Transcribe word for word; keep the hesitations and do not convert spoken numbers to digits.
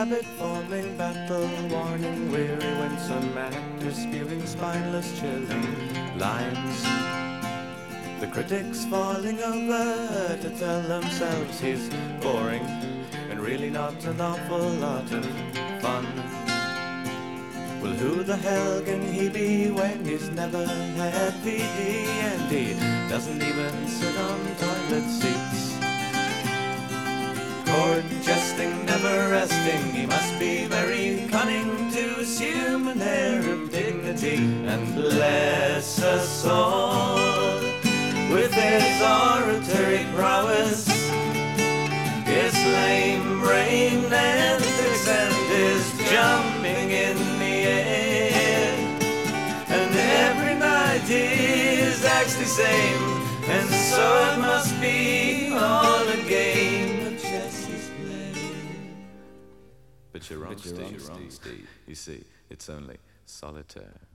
habit forming, battle warning, weary, winsome actors spewing spineless, chilling lines. The critics falling over to tell themselves he's boring and really not an awful lot of fun. Well, who the hell can he be when he's never had P D and he doesn't even sit on toilet seats? Court jesting, never resting, he must be very cunning to assume an air of dignity. And bless us all with his oratory prowess, his lame brain antics and his jumping in the air. And every night his act's the same, and so it must be all a game of chess he's playing. But you're wrong, Steve. You see, it's only solitaire.